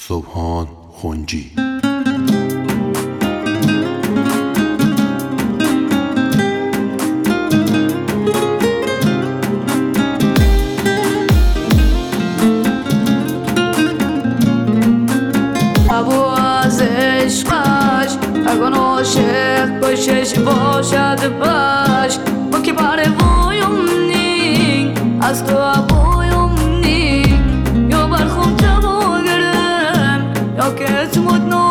سبحان خنجی. ابو از عشقش اگه عاشق کشش باشد باش با که باره بایم نین از تو ابویم نین یا برخم جواب گرم یا که اسمت